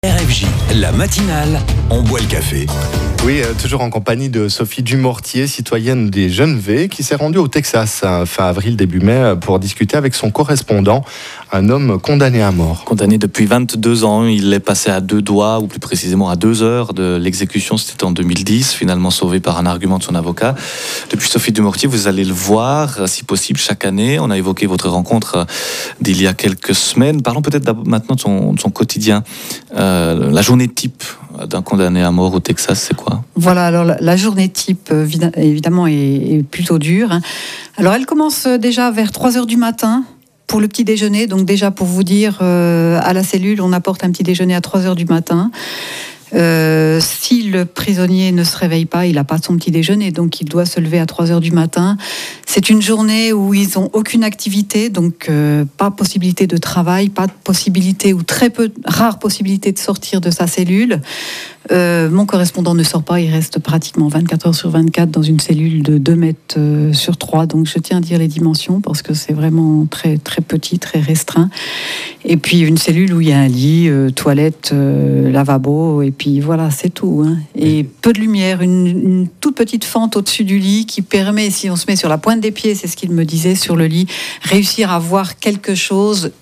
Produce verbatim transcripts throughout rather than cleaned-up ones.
R F J, la matinale, on boit le café. Oui, euh, toujours en compagnie de Sophie Dumortier, citoyenne des Jeunes V, qui s'est rendue au Texas euh, fin avril, début mai, pour discuter avec son correspondant, un homme condamné à mort. Condamné depuis vingt-deux ans, il est passé à deux doigts, ou plus précisément à deux heures de l'exécution, c'était en deux mille dix, finalement sauvé par un argument de son avocat. Depuis Sophie Dumortier, vous allez le voir, si possible, chaque année. On a évoqué votre rencontre d'il y a quelques semaines. Parlons peut-être maintenant de son, de son quotidien. Euh, la journée type d'un condamné à mort au Texas, c'est quoi ? Voilà, alors la, la journée type, évidemment, est, est plutôt dure. Hein. Alors, elle commence déjà vers trois heures du matin pour le petit déjeuner. Donc déjà, pour vous dire, euh, à la cellule, on apporte un petit déjeuner à trois heures du matin. Euh, si le prisonnier ne se réveille pas, il n'a pas son petit déjeuner, donc il doit se lever à trois heures du matin. C'est une journée où ils n'ont aucune activité, donc euh, pas possibilité de travail, pas de possibilité ou très peu, rare possibilité de sortir de sa cellule. Euh, mon correspondant ne sort pas, il reste pratiquement vingt-quatre heures sur vingt-quatre dans une cellule de deux mètres euh, sur trois, donc je tiens à dire les dimensions parce que c'est vraiment très, très petit, très restreint. Et puis une cellule où il y a un lit, euh, toilette, euh, lavabo, et puis voilà, c'est tout. Hein. Et peu de lumière, une, une toute petite fente au-dessus du lit qui permet, si on se met sur la pointe des pieds, c'est ce qu'il me disait sur le lit, réussir à voir quelque chose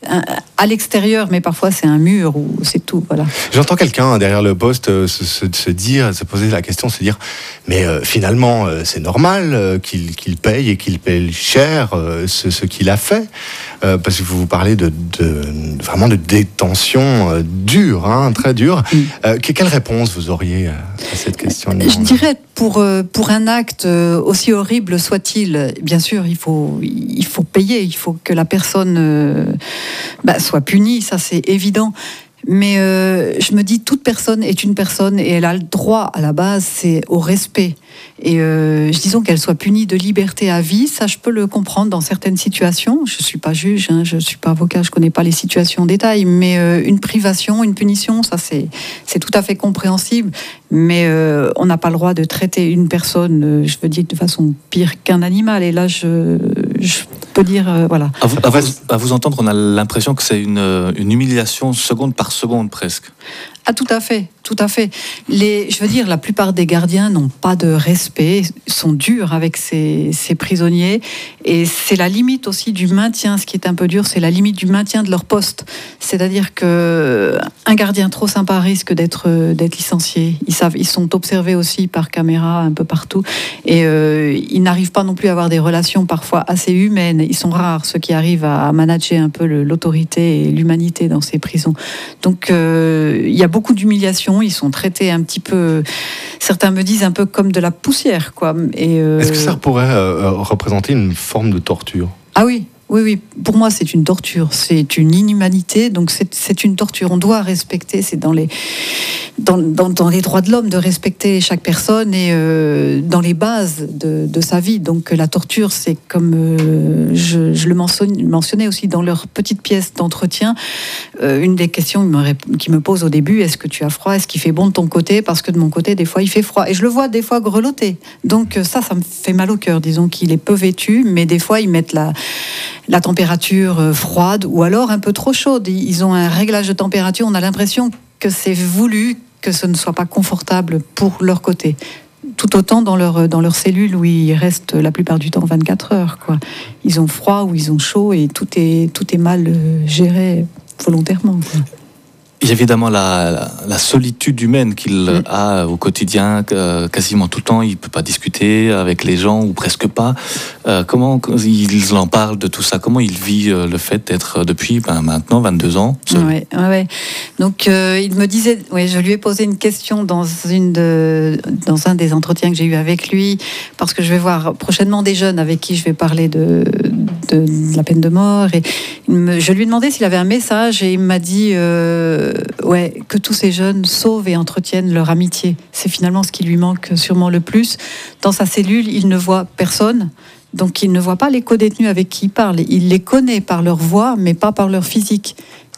à l'extérieur, mais parfois c'est un mur ou c'est tout, voilà. J'entends quelqu'un derrière le poste euh, se, se, se dire, se poser la question, se dire, mais euh, finalement euh, c'est normal euh, qu'il, qu'il paye et qu'il paye cher euh, ce, ce qu'il a fait, euh, parce que vous vous parlez de, de vraiment de détention euh, dure, hein, très dure. Mm. Euh, quelle réponse vous auriez à cette question ? Je dirais pour euh, pour un acte euh, aussi horrible soit-il, bien sûr, il faut il faut payer, il faut que la personne euh, bah, soit punie, ça c'est évident. Mais euh, je me dis, toute personne est une personne et elle a le droit, à la base, c'est au respect. Et euh, disons qu'elle soit punie de liberté à vie, ça je peux le comprendre dans certaines situations. Je ne suis pas juge, hein, je ne suis pas avocat, je ne connais pas les situations en détail, mais euh, une privation, une punition, ça c'est, c'est tout à fait compréhensible. Mais euh, on n'a pas le droit de traiter une personne, euh, je veux dire, de façon pire qu'un animal. Et là, je, je peux dire, euh, voilà. À vous, à, vous, à vous entendre, on a l'impression que c'est une, une humiliation seconde par seconde presque. Ah, tout à fait, tout à fait. Les, je veux dire, la plupart des gardiens n'ont pas de respect, sont durs avec ces, ces prisonniers, et c'est la limite aussi du maintien. Ce qui est un peu dur, c'est la limite du maintien de leur poste. C'est-à-dire que un gardien trop sympa risque d'être d'être licencié. Ils savent, ils sont observés aussi par caméra un peu partout, et euh, ils n'arrivent pas non plus à avoir des relations parfois assez humaines. Ils sont rares ceux qui arrivent à manager un peu le, l'autorité et l'humanité dans ces prisons. Donc euh, il y a beaucoup d'humiliation, ils sont traités un petit peu, certains me disent un peu comme de la poussière, quoi. Et euh... Est-ce que ça pourrait euh, représenter une forme de torture ? Ah oui, oui, oui. Pour moi, c'est une torture, c'est une inhumanité, donc c'est, c'est une torture. On doit respecter, c'est dans les, dans, dans, dans les droits de l'homme de respecter chaque personne et euh, dans les bases de, de sa vie. Donc la torture, c'est comme euh, je, je le mentionnais aussi dans leur petite pièce d'entretien. Euh, une des questions qu'ils me posent au début, est-ce que tu as froid ? Est-ce qu'il fait bon de ton côté ? Parce que de mon côté, des fois, il fait froid. Et je le vois des fois grelotter. Donc ça, ça me fait mal au cœur. Disons qu'il est peu vêtu, mais des fois, ils mettent la... la température froide ou alors un peu trop chaude. Ils ont un réglage de température, on a l'impression que c'est voulu, que ce ne soit pas confortable pour leur côté. Tout autant dans leur, dans leur cellule où ils restent la plupart du temps vingt-quatre heures, quoi. Ils ont froid ou ils ont chaud et tout est, tout est mal géré volontairement, quoi. Il y a évidemment la, la, la solitude humaine qu'il mmh. a au quotidien, euh, quasiment tout le temps. Il ne peut pas discuter avec les gens, ou presque pas. Euh, comment il en parle de tout ça ? Comment il vit euh, le fait d'être depuis ben, maintenant vingt-deux ans seul ? Ouais, ouais. Donc euh, il me disait, ouais, je lui ai posé une question dans, une de, dans un des entretiens que j'ai eu avec lui, parce que je vais voir prochainement des jeunes avec qui je vais parler de, de, de la peine de mort. Et me, je lui ai demandé s'il avait un message et il m'a dit... Euh, Ouais, que tous ces jeunes sauvent et entretiennent leur amitié. C'est finalement ce qui lui manque sûrement le plus. Dans sa cellule, il ne voit personne, donc il ne voit pas les co-détenus avec qui il parle. Il les connaît par leur voix, mais pas par leur physique.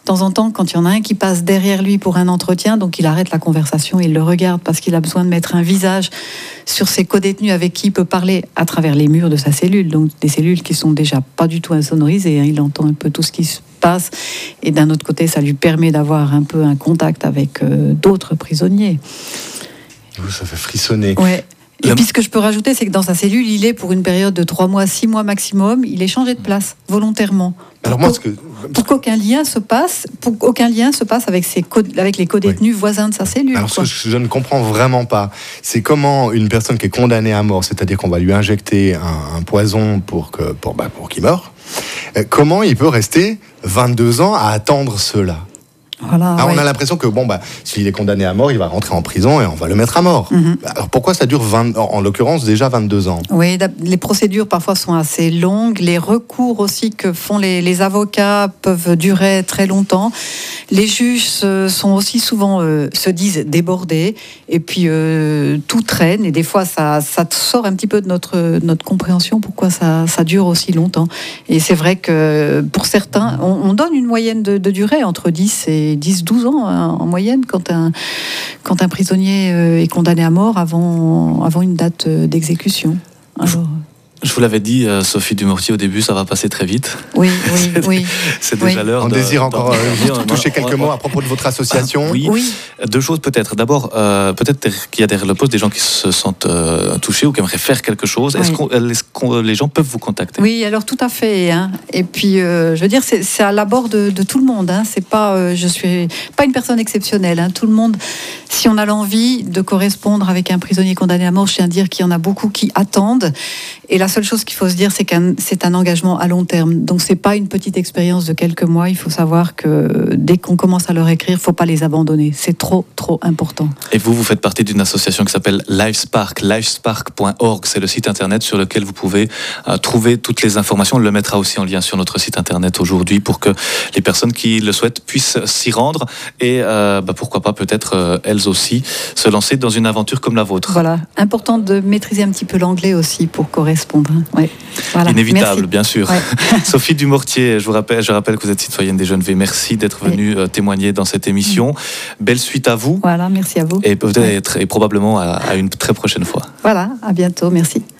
temps en temps, quand il y en a un qui passe derrière lui pour un entretien, donc il arrête la conversation, il le regarde parce qu'il a besoin de mettre un visage sur ses codétenus avec qui il peut parler à travers les murs de sa cellule, donc des cellules qui sont déjà pas du tout insonorisées, hein, il entend un peu tout ce qui se passe, et d'un autre côté, ça lui permet d'avoir un peu un contact avec euh, d'autres prisonniers. Ça fait frissonner. Ouais. Et Le... puis ce que je peux rajouter, c'est que dans sa cellule, il est pour une période de trois mois, six mois maximum, il est changé de place volontairement. Alors moi, ce que... Pour qu'aucun lien se passe, pour qu'aucun lien se passe avec, ses co- avec les codétenus oui. voisins de sa cellule. Alors ce que je ne comprends vraiment pas, c'est comment une personne qui est condamnée à mort, c'est-à-dire qu'on va lui injecter un, un poison pour, que, pour, bah, pour qu'il meure, euh, comment il peut rester vingt-deux ans à attendre cela ? Voilà, ah, ouais. On a l'impression que bon bah s'il est condamné à mort, il va rentrer en prison et on va le mettre à mort. Mm-hmm. Alors pourquoi ça dure vingt, en l'occurrence déjà vingt-deux ans? Oui, les procédures parfois sont assez longues, les recours aussi que font les, les avocats peuvent durer très longtemps. Les juges sont aussi souvent euh, se disent débordés et puis euh, tout traîne et des fois ça, ça sort un petit peu de notre, notre compréhension pourquoi ça, ça dure aussi longtemps. Et c'est vrai que pour certains, on, on donne une moyenne de, de durée entre dix et dix douze ans hein, en moyenne quand un, quand un prisonnier est condamné à mort avant, avant une date d'exécution. Alors, je vous l'avais dit, euh, Sophie Dumortier, au début, ça va passer très vite. Oui, oui, c'est, oui. C'est déjà oui. l'heure. On de, désire encore euh, toucher quelques mots à propos de votre association. Ah, oui. oui, deux choses peut-être. D'abord, euh, peut-être qu'il y a derrière le poste des gens qui se sentent euh, touchés ou qui aimeraient faire quelque chose. Oui. Est-ce, qu'on, est-ce que les gens peuvent vous contacter? Oui, alors tout à fait. Hein. Et puis, euh, je veux dire, c'est, c'est à l'abord de, de tout le monde. Hein. C'est pas, euh, je suis pas une personne exceptionnelle. Hein. Tout le monde, si on a l'envie de correspondre avec un prisonnier condamné à mort, je tiens à dire qu'il y en a beaucoup qui attendent. Et la seule chose qu'il faut se dire, c'est qu'un c'est un engagement à long terme. Donc c'est pas une petite expérience de quelques mois. Il faut savoir que dès qu'on commence à leur écrire, faut pas les abandonner. C'est trop, trop important. Et vous, vous faites partie d'une association qui s'appelle LifeSpark. LifeSpark point org, c'est le site internet sur lequel vous pouvez euh, trouver toutes les informations. On le mettra aussi en lien sur notre site internet aujourd'hui pour que les personnes qui le souhaitent puissent s'y rendre et euh, bah, pourquoi pas peut-être euh, elles aussi se lancer dans une aventure comme la vôtre. Voilà, important de maîtriser un petit peu l'anglais aussi pour correspondre. Ouais. Voilà. Inévitable, Merci. bien sûr. Ouais. Sophie Dumortier, je vous rappelle, je rappelle que vous êtes citoyenne des Jeunes V. Merci d'être venue ouais. témoigner dans cette émission. Belle suite à vous. Voilà, merci à vous. Et peut-être ouais. et probablement à, à une très prochaine fois. Voilà, à bientôt, merci.